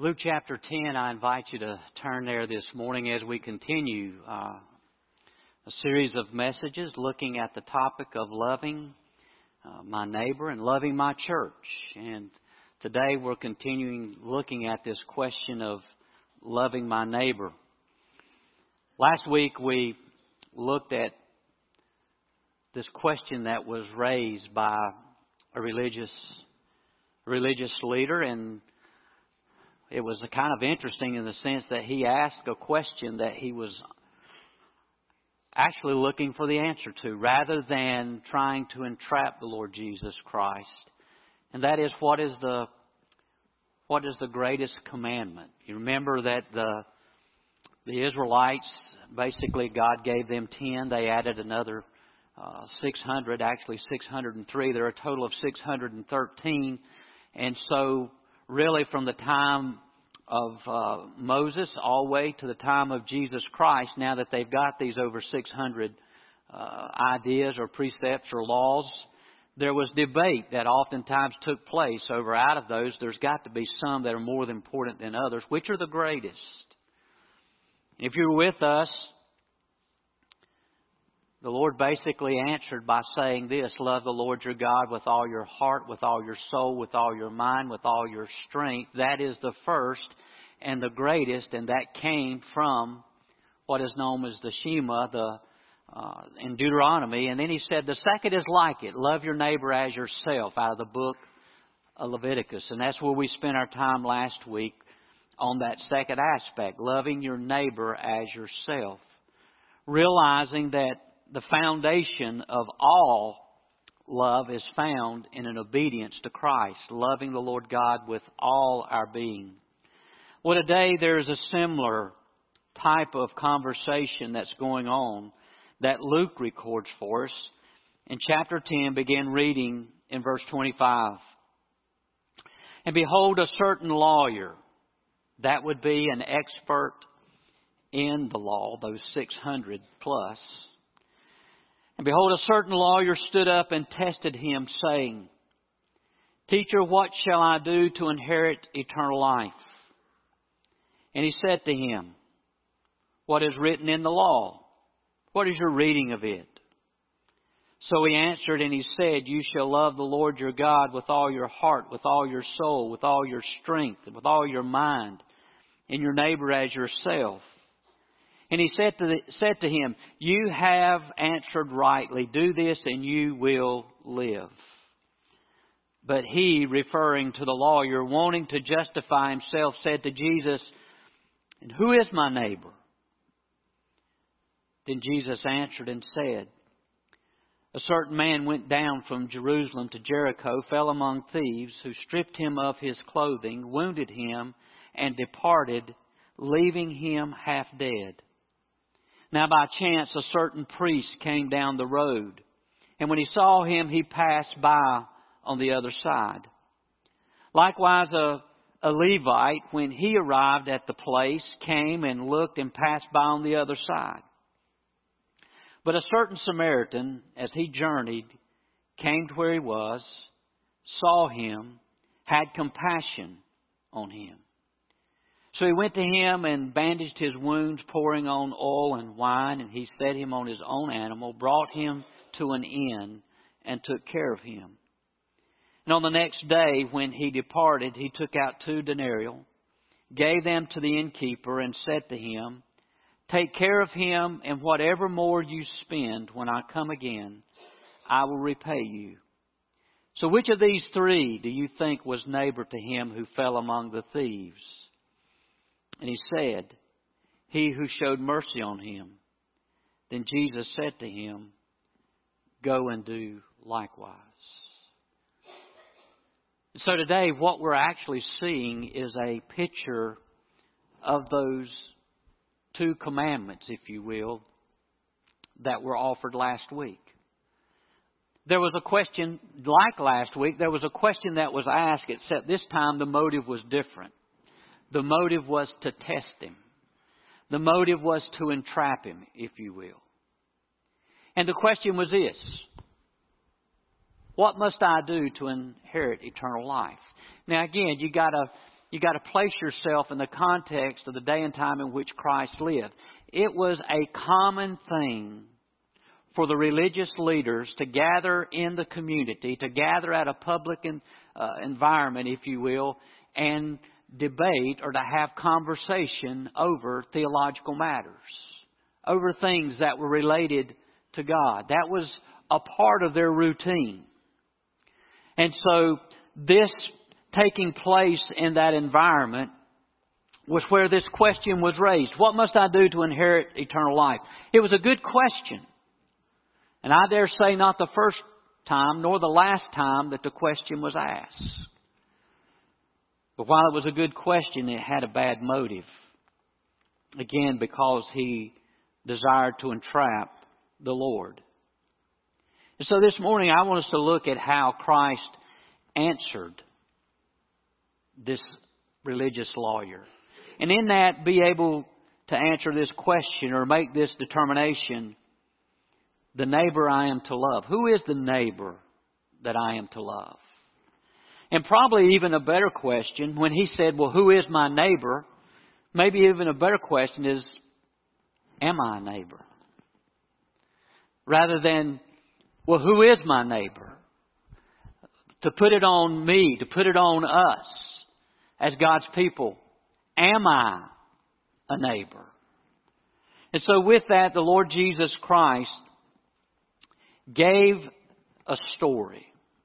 Luke chapter 10, I invite you to turn there this morning as we continue a series of messages looking at the topic of loving my neighbor and loving my church. And today we're continuing looking at this question of loving my neighbor. Last week we looked at this question that was raised by a religious leader, and it was kind of interesting in the sense that he asked a question that he was actually looking for the answer to, rather than trying to entrap the Lord Jesus Christ. And that is, what is the greatest commandment? You remember that the Israelites, basically God gave them 10. They added another 600, actually 603. There are a total of 613. And so really from the time of Moses all the way to the time of Jesus Christ, now that they've got these over 600 ideas or precepts or laws, there was debate that oftentimes took place over out of those. There's got to be some that are more important than others. Which are the greatest? If you're with us, the Lord basically answered by saying this: love the Lord your God with all your heart, with all your soul, with all your mind, with all your strength. That is the first and the greatest, and that came from what is known as the Shema in Deuteronomy. And then he said the second is like it: love your neighbor as yourself, out of the book of Leviticus. And that's where we spent our time last week, on that second aspect, loving your neighbor as yourself. Realizing that the foundation of all love is found in an obedience to Christ, loving the Lord God with all our being. Well, today there is a similar type of conversation that's going on that Luke records for us. In chapter 10, begin reading in verse 25. And behold, a certain lawyer, that would be an expert in the law, those 600 plus. And behold, a certain lawyer stood up and tested him, saying, Teacher, what shall I do to inherit eternal life? And he said to him, What is written in the law? What is your reading of it? So he answered and he said, You shall love the Lord your God with all your heart, with all your soul, with all your strength, and with all your mind, and your neighbor as yourself. And he said to him, You have answered rightly. Do this and you will live. But he, referring to the lawyer, wanting to justify himself, said to Jesus, And who is my neighbor? Then Jesus answered and said, A certain man went down from Jerusalem to Jericho, fell among thieves, who stripped him of his clothing, wounded him, and departed, leaving him half dead. Now by chance a certain priest came down the road, and when he saw him, he passed by on the other side. Likewise a Levite, when he arrived at the place, came and looked and passed by on the other side. But a certain Samaritan, as he journeyed, came to where he was, saw him, had compassion on him. So he went to him and bandaged his wounds, pouring on oil and wine, and he set him on his own animal, brought him to an inn, and took care of him. And on the next day, when he departed, he took out 2 denarii, gave them to the innkeeper, and said to him, Take care of him, and whatever more you spend, when I come again, I will repay you. So which of these 3 do you think was neighbor to him who fell among the thieves? And he said, He who showed mercy on him. Then Jesus said to him, Go and do likewise. So today what we're actually seeing is a picture of those 2 commandments, if you will, that were offered last week. There was a question, like last week, there was a question that was asked, except this time the motive was different. The motive was to test him. The motive was to entrap him, if you will. And the question was this: what must I do to inherit eternal life? Now again, you got to you got to place yourself in the context of the day and time in which Christ lived. It was a common thing for the religious leaders to gather in the community, to gather at a public environment, if you will, and debate or to have conversation over theological matters, over things that were related to God. That was a part of their routine. And so this taking place in that environment was where this question was raised. What must I do to inherit eternal life? It was a good question. And I dare say not the first time nor the last time that the question was asked. But while it was a good question, it had a bad motive. Again, because he desired to entrap the Lord. And so this morning I want us to look at how Christ answered this religious lawyer. And in that, be able to answer this question or make this determination. The neighbor I am to love. Who is the neighbor that I am to love? And probably even a better question, when he said, well, who is my neighbor? Maybe even a better question is, am I a neighbor? Rather than, well, who is my neighbor? To put it on me, to put it on us as God's people. Am I a neighbor? And so with that, the Lord Jesus Christ gave a story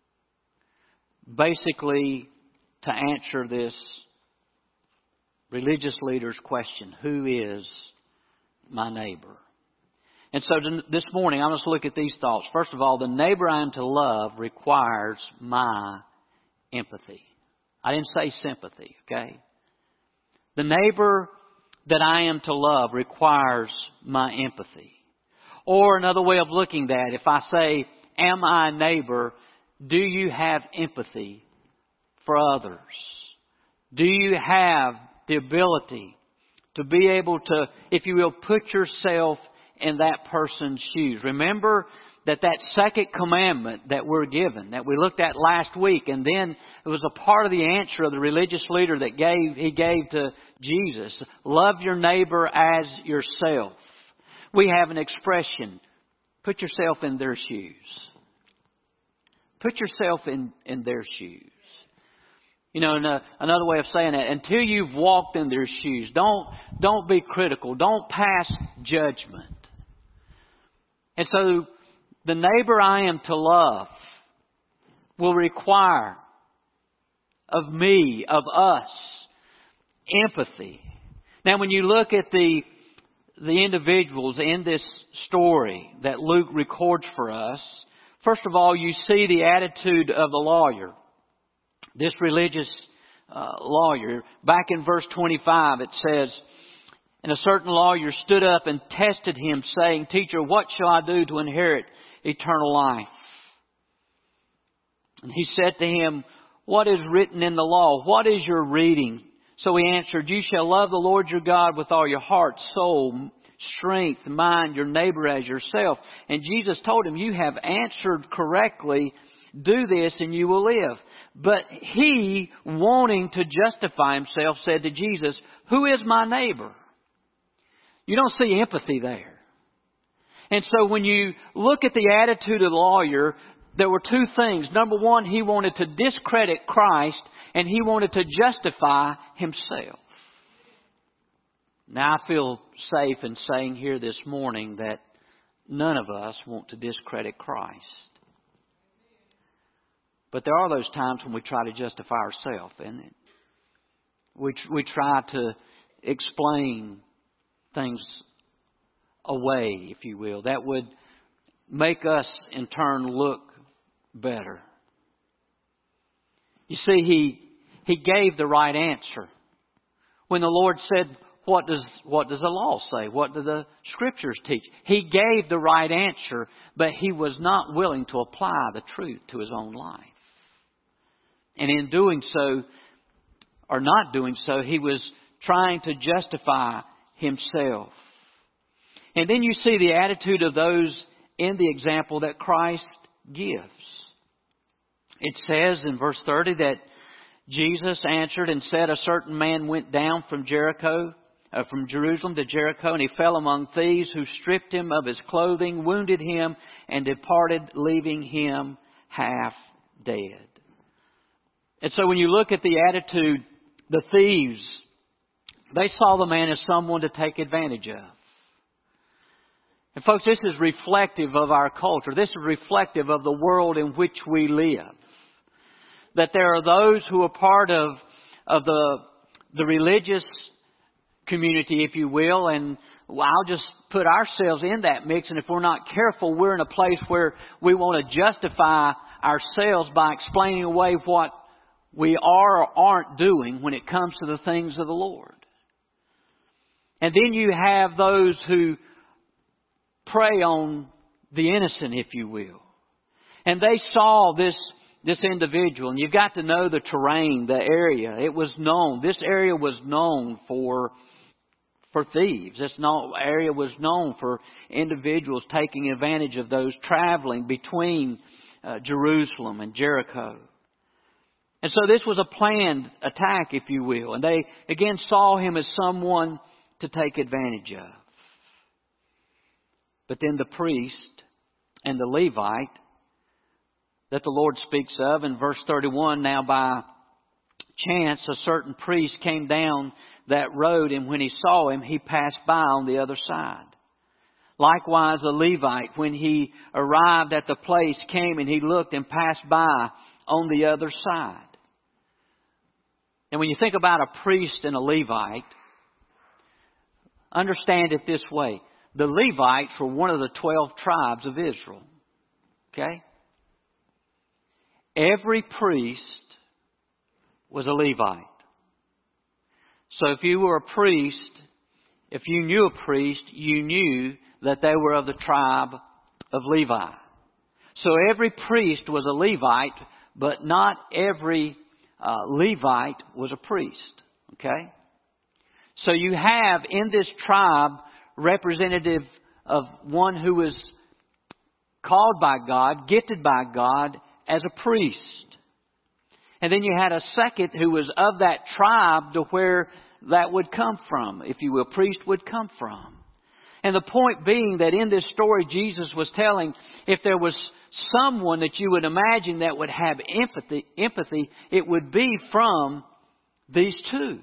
basically to answer this religious leader's question, who is my neighbor? And so this morning I must look at these thoughts. First of all, the neighbor I am to love requires my empathy. I didn't say sympathy, okay? The neighbor that I am to love requires my empathy. Or another way of looking at that, if I say, am I a neighbor, do you have empathy for others? Do you have the ability to be able to, if you will, put yourself in that person's shoes? Remember that second commandment that we're given, that we looked at last week, and then it was a part of the answer of the religious leader that he gave to Jesus. Love your neighbor as yourself. We have an expression, put yourself in their shoes. Put yourself in their shoes. You know, another way of saying that, until you've walked in their shoes, don't be critical. Don't pass judgment. And so the neighbor I am to love will require of me, of us, empathy. Now when you look at the individuals in this story that Luke records for us, first of all, you see the attitude of the lawyer, this religious lawyer. Back in verse 25 it says, and a certain lawyer stood up and tested him, saying, Teacher, what shall I do to inherit eternal life? And he said to him, what is written in the law? What is your reading? So he answered, you shall love the Lord your God with all your heart, soul, strength, mind, your neighbor as yourself. And Jesus told him, you have answered correctly. Do this and you will live. But he, wanting to justify himself, said to Jesus, who is my neighbor? You don't see empathy there. And so when you look at the attitude of the lawyer, there were two things. Number one, he wanted to discredit Christ, and he wanted to justify himself. Now I feel safe in saying here this morning that none of us want to discredit Christ. But there are those times when we try to justify ourselves, isn't it? We try to explain things away, if you will, that would make us in turn look better. You see, he gave the right answer. When the Lord said, what does the law say? What do the Scriptures teach? He gave the right answer, but he was not willing to apply the truth to his own life. And in doing so, or not doing so, he was trying to justify himself. And then you see the attitude of those in the example that Christ gives. It says in verse 30 that Jesus answered and said, a certain man went down from Jerusalem to Jericho, and he fell among thieves who stripped him of his clothing, wounded him, and departed, leaving him half dead. And so when you look at the attitude, the thieves, they saw the man as someone to take advantage of. And folks, this is reflective of our culture. This is reflective of the world in which we live. That there are those who are part of the religious community, if you will, and I'll just put ourselves in that mix, and if we're not careful, we're in a place where we want to justify ourselves by explaining away what we are or aren't doing when it comes to the things of the Lord. And then you have those who prey on the innocent, if you will. And they saw this individual, and you've got to know the terrain, the area. It was known. This area was known for thieves. This area was known for individuals taking advantage of those traveling between Jerusalem and Jericho. And so this was a planned attack, if you will. And they again saw him as someone to take advantage of. But then the priest and the Levite that the Lord speaks of in verse 31, now by chance a certain priest came down that road, and when he saw him, he passed by on the other side. Likewise, a Levite, when he arrived at the place, came and he looked and passed by on the other side. And when you think about a priest and a Levite, understand it this way. The Levites were one of the 12 tribes of Israel. Okay? Every priest was a Levite. So if you were a priest, if you knew a priest, you knew that they were of the tribe of Levi. So every priest was a Levite, but not every Levite was a priest. Okay? So you have in this tribe representative of one who was called by God, gifted by God as a priest. And then you had a second who was of that tribe to where that would come from, if you will, priest would come from. And the point being that in this story Jesus was telling, if there was someone that you would imagine that would have empathy, it would be from these two.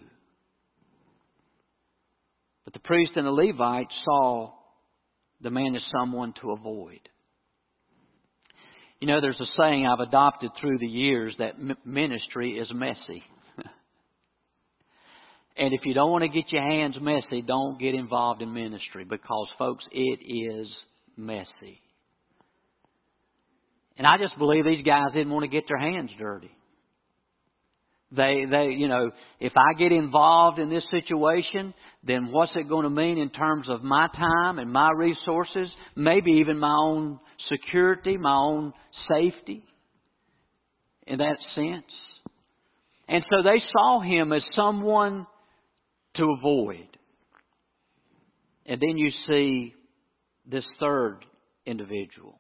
But the priest and the Levite saw the man as someone to avoid. You know, there's a saying I've adopted through the years that ministry is messy. And if you don't want to get your hands messy, don't get involved in ministry, because, folks, it is messy. And I just believe these guys didn't want to get their hands dirty. They, you know, if I get involved in this situation, then what's it going to mean in terms of my time and my resources, maybe even my own security, my own safety, in that sense. And so they saw him as someone to avoid. And then you see this third individual.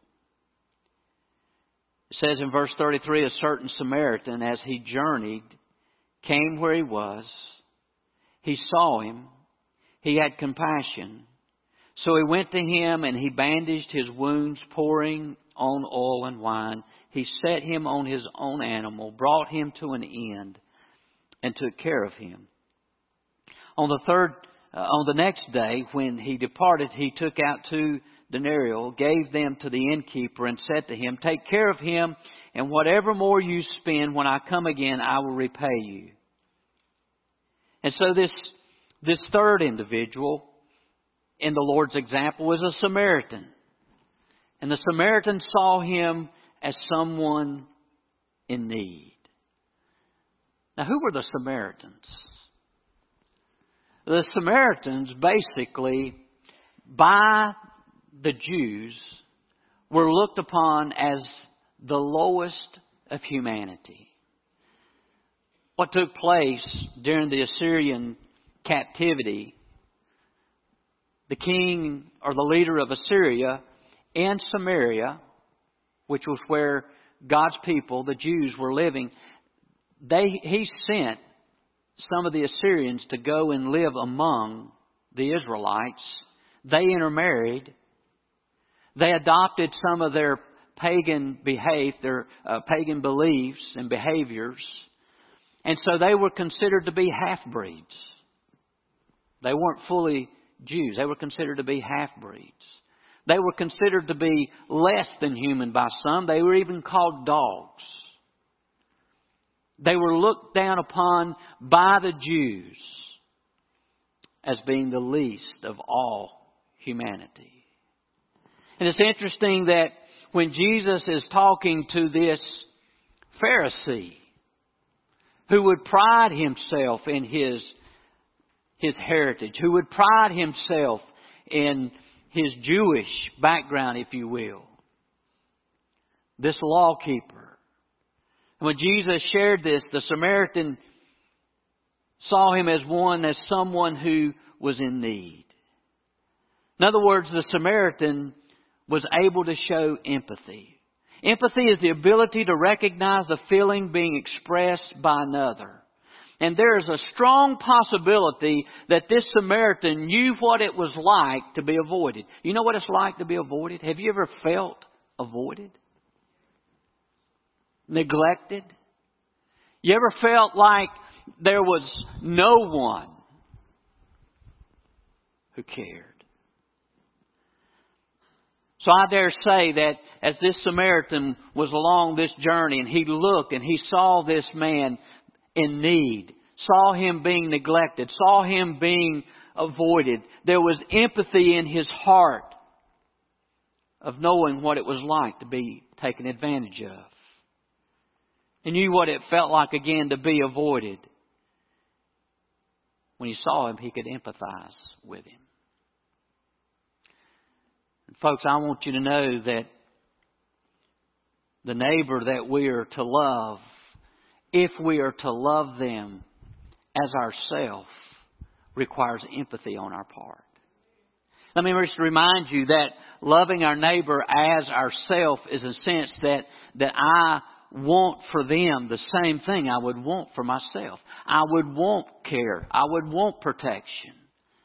It says in verse 33, a certain Samaritan, as he journeyed, came where he was. He saw him. He had compassion. So he went to him and he bandaged his wounds, pouring on oil and wine. He set him on his own animal, brought him to an inn, and took care of him. On the next day, when he departed, he took out 2 denarii, gave them to the innkeeper, and said to him, take care of him, and whatever more you spend, when I come again, I will repay you. And so this third individual in the Lord's example was a Samaritan. And the Samaritan saw him as someone in need. Now, who were the Samaritans? The Samaritans, basically, by the Jews, were looked upon as the lowest of humanity. What took place during the Assyrian captivity, the king or the leader of Assyria in Samaria, which was where God's people, the Jews, were living, he sent some of the Assyrians to go and live among the Israelites. They intermarried. They adopted some of their pagan pagan beliefs and behaviors. And so they were considered to be half-breeds. They weren't fully Jews. They were considered to be half-breeds. They were considered to be less than human by some. They were even called dogs. They were looked down upon by the Jews as being the least of all humanity. And it's interesting that when Jesus is talking to this Pharisee who would pride himself in his heritage, who would pride himself in his Jewish background, if you will, this lawkeeper. When Jesus shared this, the Samaritan saw him as someone who was in need. In other words, the Samaritan was able to show empathy. Empathy is the ability to recognize the feeling being expressed by another. And there is a strong possibility that this Samaritan knew what it was like to be avoided. You know what it's like to be avoided? Have you ever felt avoided? Neglected? You ever felt like there was no one who cared? So I dare say that as this Samaritan was along this journey and he looked and he saw this man in need, saw him being neglected, saw him being avoided, there was empathy in his heart of knowing what it was like to be taken advantage of. He knew what it felt like again to be avoided. When he saw him, he could empathize with him. And folks, I want you to know that the neighbor that we are to love, if we are to love them as ourselves, requires empathy on our part. Let me just remind you that loving our neighbor as ourselves is a sense that I want for them the same thing I would want for myself. I would want care. I would want protection.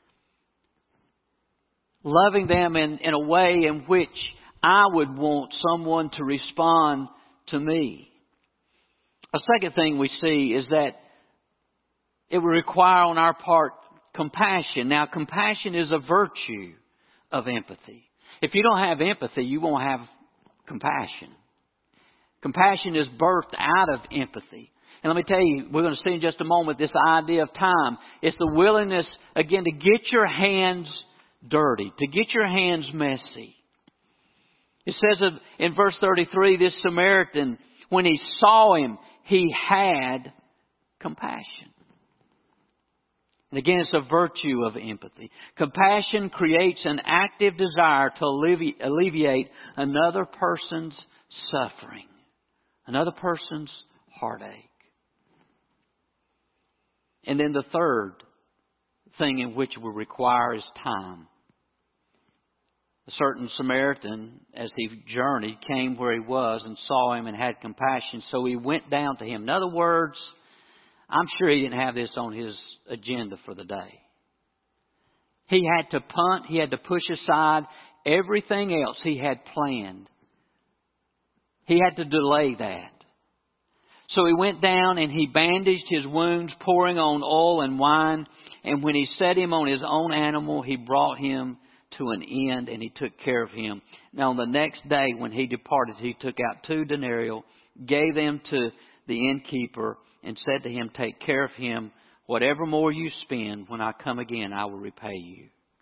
Loving them in a way in which I would want someone to respond to me. A second thing we see is that it will require on our part compassion. Now, compassion is a virtue of empathy. If you don't have empathy, you won't have compassion. Compassion is birthed out of empathy. And let me tell you, we're going to see in just a moment this idea of time. It's the willingness, again, to get your hands dirty, to get your hands messy. It says in verse 33, this Samaritan, when he saw him, he had compassion. And again, it's a virtue of empathy. Compassion creates an active desire to alleviate another person's suffering, another person's heartache. And then the third thing in which we require is time. A certain Samaritan, as he journeyed, came where he was and saw him and had compassion. So he went down to him. In other words, I'm sure he didn't have this on his agenda for the day. He had to punt. He had to push aside everything else he had planned. He had to delay that. So he went down and he bandaged his wounds, pouring on oil and wine. And when he set him on his own animal, he brought him to an end and he took care of him. Now on the next day when he departed, he took out 2 denarii, gave them to the innkeeper, and said to him, take care of him. Whatever more you spend, when I come again, I will repay you.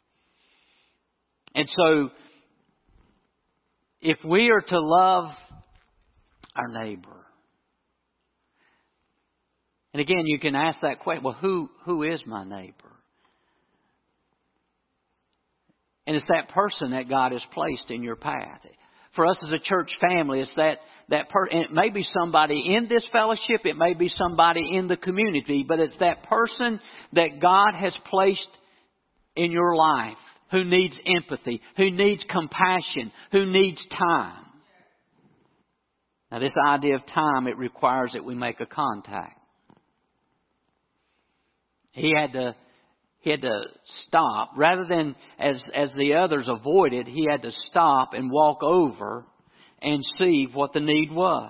And so, if we are to love our neighbor, and again, you can ask that question, well, who is my neighbor? And it's that person that God has placed in your path. For us as a church family, it's that person. It may be somebody in this fellowship, it may be somebody in the community, but it's that person that God has placed in your life who needs empathy, who needs compassion, who needs time. Now, this idea of time, it requires that we make a contact. He had to stop. Rather than as the others avoided, he had to stop and walk over and see what the need was.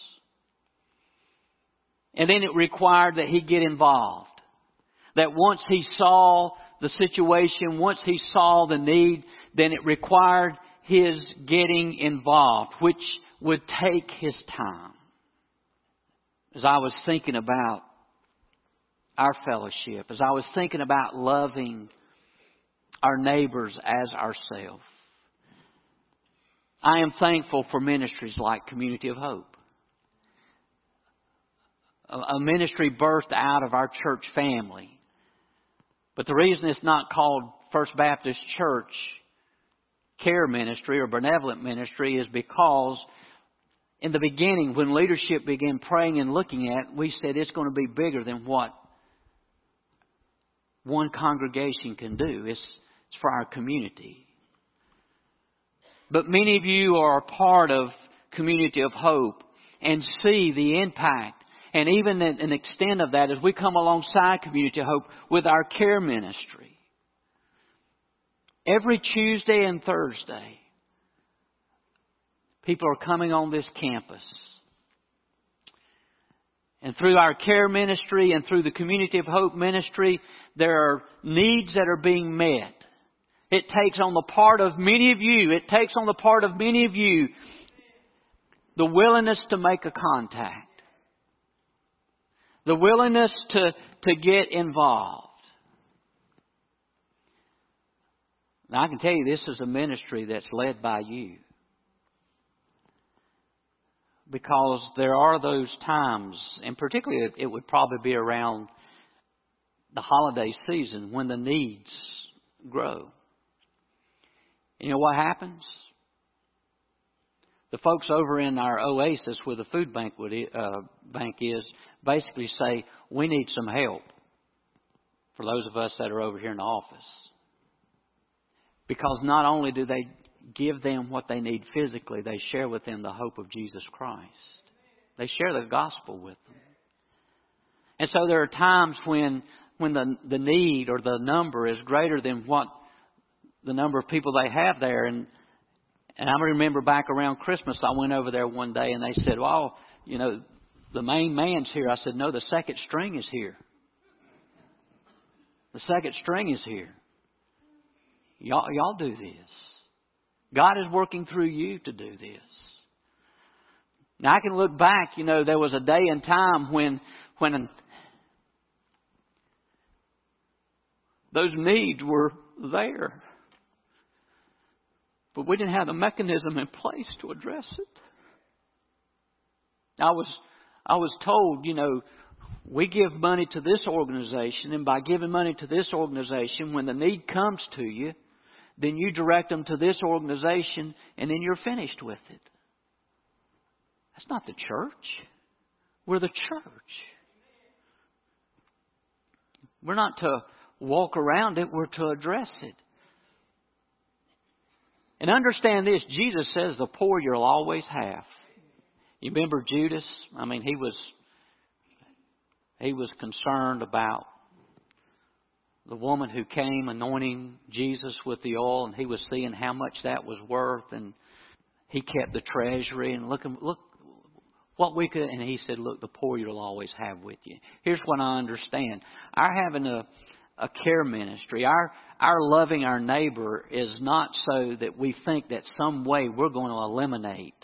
And then it required that he get involved. That once he saw the situation, once he saw the need, then it required his getting involved, which would take his time. As I was thinking about our fellowship, as I was thinking about loving our neighbors as ourselves, I am thankful for ministries like Community of Hope. A ministry birthed out of our church family. But the reason it's not called First Baptist Church Care Ministry or Benevolent Ministry is because in the beginning, when leadership began praying and looking at, we said it's going to be bigger than what one congregation can do. It's for our community. But many of you are a part of Community of Hope and see the impact and even an extent of that as we come alongside Community of Hope with our care ministry. Every Tuesday and Thursday, people are coming on this campus. And through our care ministry and through the Community of Hope ministry, there are needs that are being met. It takes on the part of many of you, the willingness to make a contact. The willingness to get involved. Now I can tell you this is a ministry that's led by you. Because there are those times, and particularly it would probably be around the holiday season when the needs grow. You know what happens? The folks over in our Oasis where the food bank is basically say, we need some help for those of us that are over here in the office. Because not only do they give them what they need physically, they share with them the hope of Jesus Christ. They share the gospel with them. And so there are times when the need or the number is greater than what the number of people they have there. And I remember back around Christmas, I went over there one day and they said, well, you know, the main man's here. I said, no, the second string is here. The second string is here. Y'all do this. God is working through you to do this. Now I can look back, you know, there was a day and time when those needs were there. But we didn't have the mechanism in place to address it. I was told, you know, we give money to this organization, and by giving money to this organization, when the need comes to you, then you direct them to this organization, and then you're finished with it. That's not the church. We're the church. We're not to walk around it. We're to address it. And understand this, Jesus says the poor you'll always have. You remember Judas? I mean, he was concerned about the woman who came anointing Jesus with the oil, and he was seeing how much that was worth, and he kept the treasury and look what we could, and he said, look, the poor you'll always have with you. Here's what I understand. Our having a care ministry, our loving our neighbor is not so that we think that some way we're going to eliminate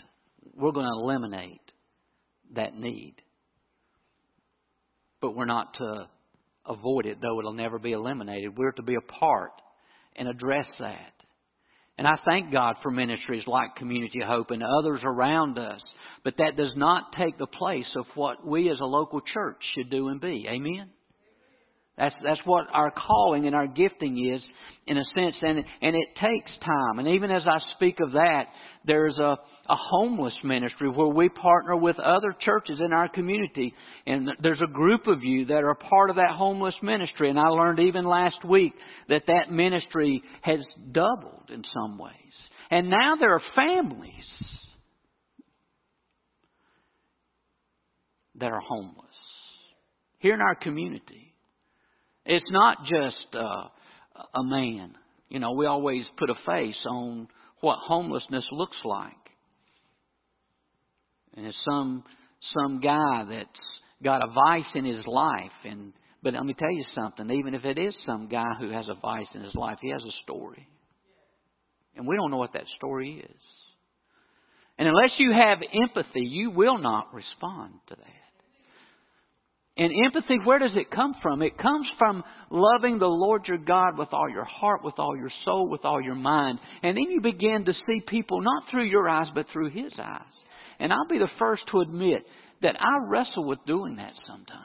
that need. But we're not to avoid it, though it'll never be eliminated. We're to be a part and address that. And I thank God for ministries like Community of Hope and others around us. But that does not take the place of what we as a local church should do and be. Amen? That's what our calling and our gifting is, in a sense. And it takes time. And even as I speak of that, there's a homeless ministry where we partner with other churches in our community. And there's a group of you that are part of that homeless ministry. And I learned even last week that ministry has doubled in some ways. And now there are families that are homeless here in our community. It's not just a man. You know, we always put a face on what homelessness looks like. And it's some guy that's got a vice in his life. But let me tell you something. Even if it is some guy who has a vice in his life, he has a story. And we don't know what that story is. And unless you have empathy, you will not respond to that. And empathy, where does it come from? It comes from loving the Lord your God with all your heart, with all your soul, with all your mind. And then you begin to see people not through your eyes, but through His eyes. And I'll be the first to admit that I wrestle with doing that sometimes.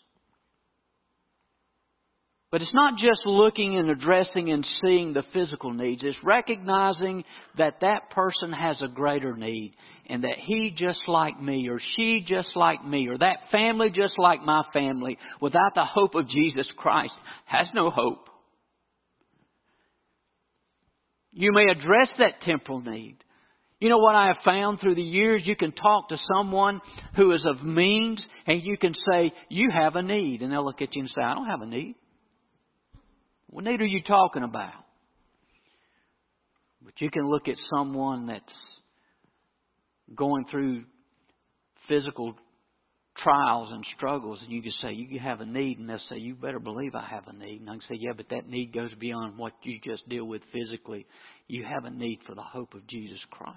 But it's not just looking and addressing and seeing the physical needs. It's recognizing that that person has a greater need and that he just like me or she just like me or that family just like my family without the hope of Jesus Christ has no hope. You may address that temporal need. You know what I have found through the years? You can talk to someone who is of means and you can say, you have a need. And they'll look at you and say, I don't have a need. What need are you talking about? But you can look at someone that's going through physical trials and struggles and you can say, you have a need. And they'll say, you better believe I have a need. And I can say, yeah, but that need goes beyond what you just deal with physically. You have a need for the hope of Jesus Christ.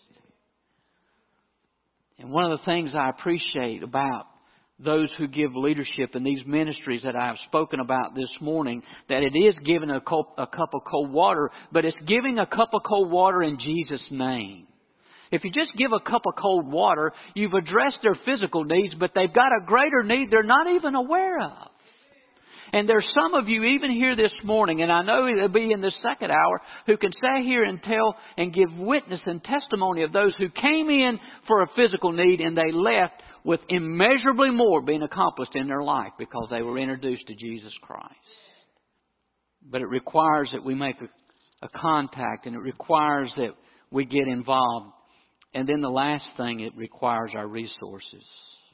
And one of the things I appreciate about those who give leadership in these ministries that I have spoken about this morning, that it is giving a cup of cold water, but it's giving a cup of cold water in Jesus' name. If you just give a cup of cold water, you've addressed their physical needs, but they've got a greater need they're not even aware of. And there's some of you even here this morning, and I know it'll be in the second hour, who can sit here and tell and give witness and testimony of those who came in for a physical need and they left with immeasurably more being accomplished in their life because they were introduced to Jesus Christ. But it requires that we make a contact, and it requires that we get involved. And then the last thing, it requires our resources.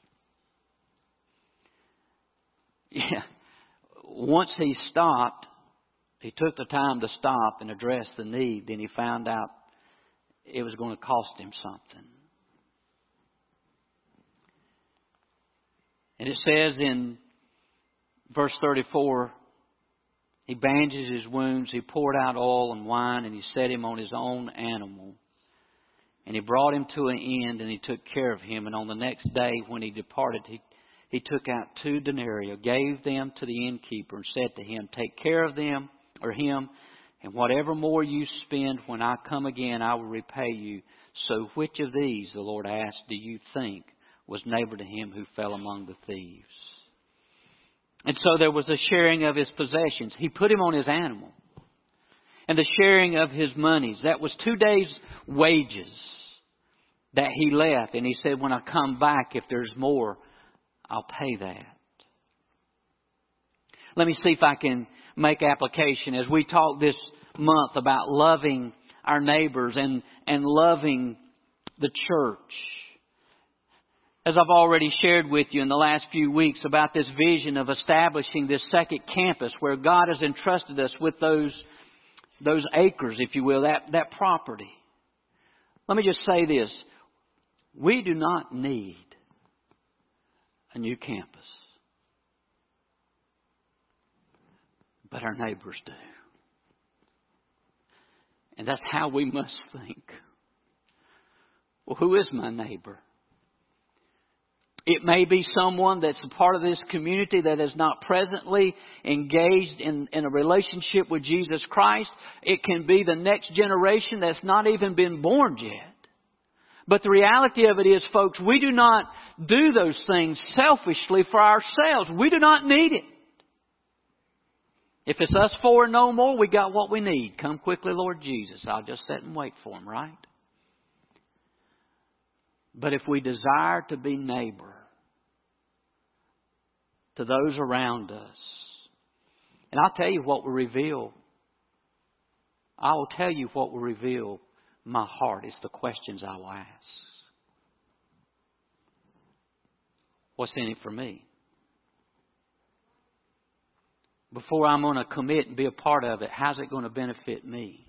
Yeah. Once he stopped, he took the time to stop and address the need. Then he found out it was going to cost him something. And it says in verse 34, he bandaged his wounds, he poured out oil and wine, and he set him on his own animal. And he brought him to an end, and he took care of him. And on the next day when he departed, he took out 2 denarii, gave them to the innkeeper, and said to him, take care of them, or him, and whatever more you spend when I come again, I will repay you. So which of these, the Lord asked, do you think was neighbor to him who fell among the thieves? And so there was a sharing of his possessions. He put him on his animal. And the sharing of his monies. That was 2 days' wages that he left. And he said, when I come back, if there's more, I'll pay that. Let me see if I can make application as we talk this month about loving our neighbors and loving the church. As I've already shared with you in the last few weeks about this vision of establishing this second campus where God has entrusted us with those acres, if you will, that property. Let me just say this. We do not need a new campus. But our neighbors do. And that's how we must think. Well, who is my neighbor? It may be someone that's a part of this community that is not presently engaged in a relationship with Jesus Christ. It can be the next generation that's not even been born yet. But the reality of it is, folks, we do not do those things selfishly for ourselves. We do not need it. If it's us four and no more, we got what we need. Come quickly, Lord Jesus. I'll just sit and wait for Him, right? But if we desire to be neighbor to those around us, and I'll tell you what will reveal. I will tell you what will reveal my heart. It's the questions I will ask. What's in it for me? before I'm going to commit and be a part of it, how's it going to benefit me?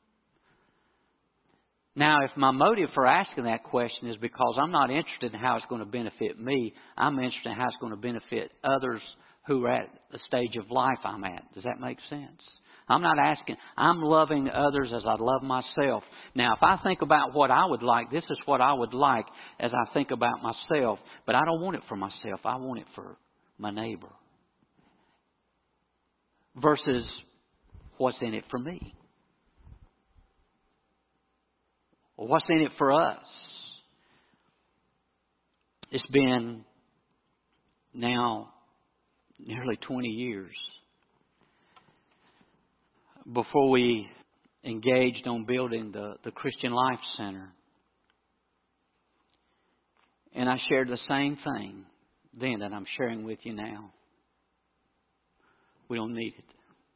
Now, if my motive for asking that question is because I'm not interested in how it's going to benefit me, I'm interested in how it's going to benefit others who are at the stage of life I'm at. Does that make sense? I'm not asking, I'm loving others as I love myself. Now, if I think about what I would like, this is what I would like as I think about myself. But I don't want it for myself. I want it for my neighbor. Versus what's in it for me. Or what's in it for us. It's been now nearly 20 years before we engaged on building the Christian Life Center. And I shared the same thing then that I'm sharing with you now. We don't need it.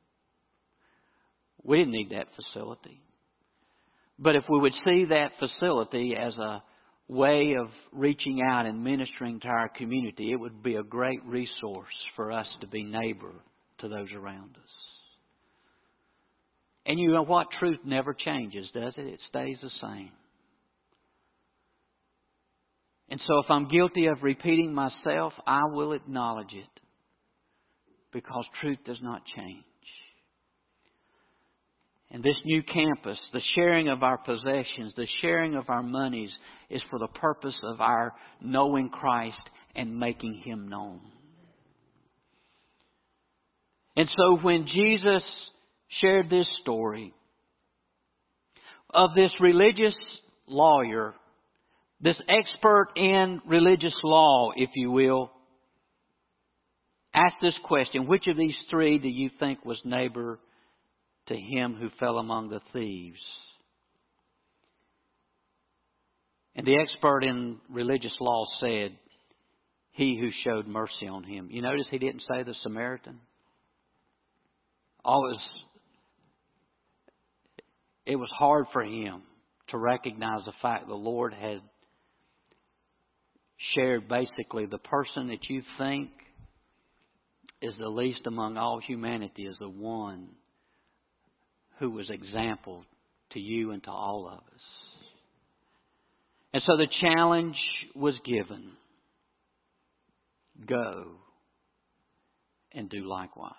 We didn't need that facility. But if we would see that facility as a way of reaching out and ministering to our community, it would be a great resource for us to be neighbor to those around us. And you know what? Truth never changes, does it? It stays the same. And so if I'm guilty of repeating myself, I will acknowledge it. Because truth does not change. And this new campus, the sharing of our possessions, the sharing of our monies is for the purpose of our knowing Christ and making Him known. And so when Jesus shared this story of this religious lawyer, this expert in religious law, if you will, ask this question: which of these three do you think was neighbor to him who fell among the thieves? And the expert in religious law said, he who showed mercy on him. You notice he didn't say the Samaritan. It was hard for him to recognize the fact the Lord had shared basically the person that you think is the least among all humanity is the one who was example to you and to all of us. And so the challenge was given. Go and do likewise.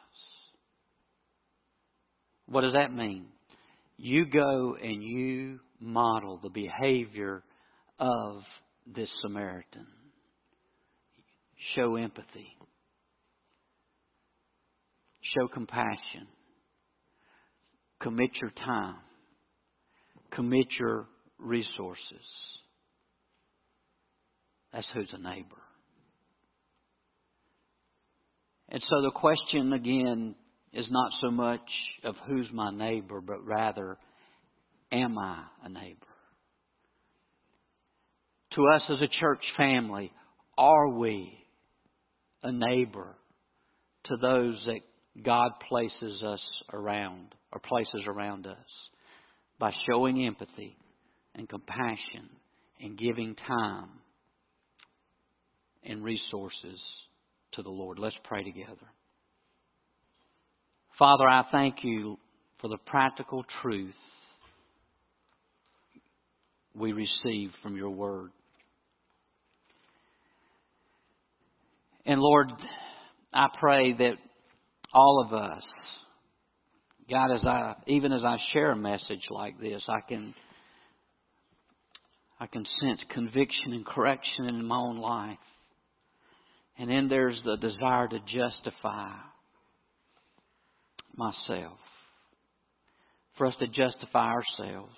What does that mean? You go and you model the behavior of this Samaritan. Show empathy. Show compassion. Commit your time. Commit your resources. That's who's a neighbor. And so the question again is not so much of who's my neighbor, but rather, am I a neighbor? To us as a church family, are we a neighbor to those that God places us around or places around us by showing empathy and compassion and giving time and resources to the Lord? Let's pray together. Father, I thank you for the practical truth we receive from your word. And Lord, I pray that all of us, God, even as I share a message like this, I can sense conviction and correction in my own life. And then there's the desire to justify myself. For us to justify ourselves.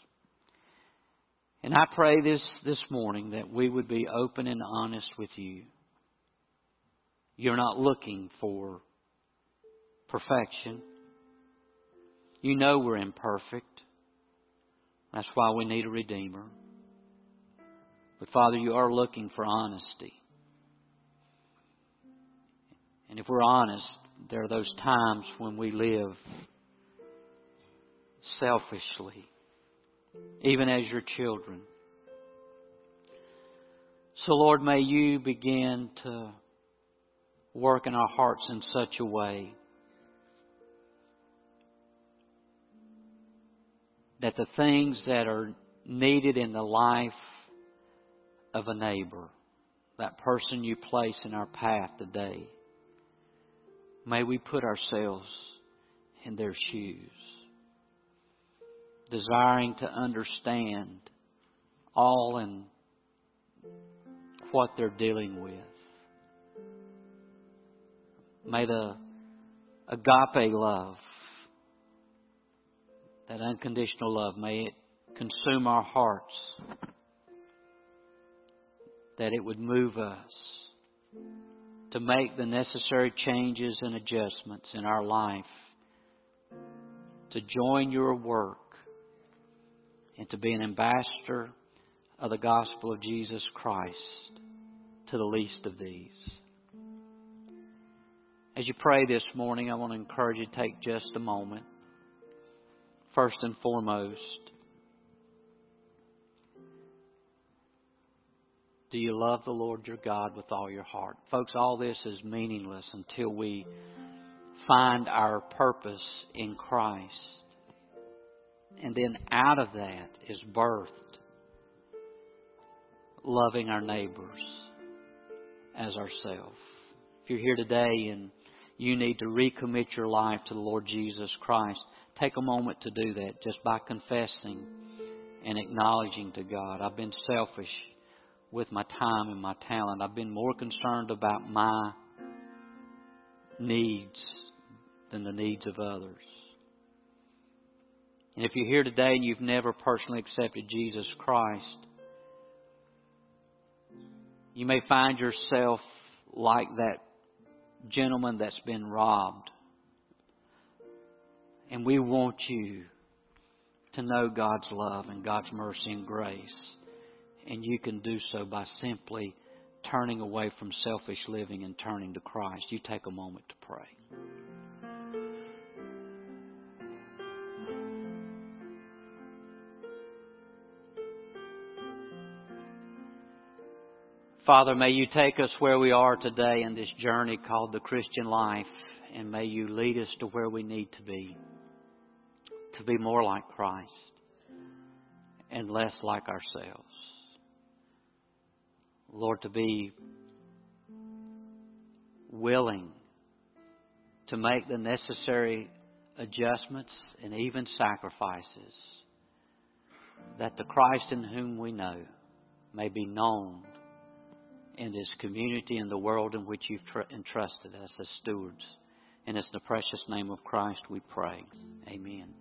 And I pray this morning that we would be open and honest with you. You're not looking for perfection. You know we're imperfect. That's why we need a Redeemer. But Father, you are looking for honesty. And if we're honest, there are those times when we live selfishly, even as your children. So Lord, may you begin to work in our hearts in such a way that the things that are needed in the life of a neighbor, that person you place in our path today, may we put ourselves in their shoes, desiring to understand all in what they're dealing with. May the agape love, that unconditional love, may it consume our hearts, that it would move us to make the necessary changes and adjustments in our life, to join your work and to be an ambassador of the gospel of Jesus Christ to the least of these. As you pray this morning, I want to encourage you to take just a moment. First and foremost, do you love the Lord your God with all your heart? Folks, all this is meaningless until we find our purpose in Christ. And then out of that is birthed loving our neighbors as ourselves. If you're here today and you need to recommit your life to the Lord Jesus Christ, take a moment to do that just by confessing and acknowledging to God, I've been selfish with my time and my talent. I've been more concerned about my needs than the needs of others. And if you're here today and you've never personally accepted Jesus Christ, you may find yourself like that gentleman that's been robbed. And we want you to know God's love and God's mercy and grace. And you can do so by simply turning away from selfish living and turning to Christ. You take a moment to pray. Father, may you take us where we are today in this journey called the Christian life, and may you lead us to where we need to be more like Christ and less like ourselves. Lord, to be willing to make the necessary adjustments and even sacrifices, that the Christ in whom we know may be known in this community and the world in which you've entrusted us as stewards. And it's the precious name of Christ we pray. Amen.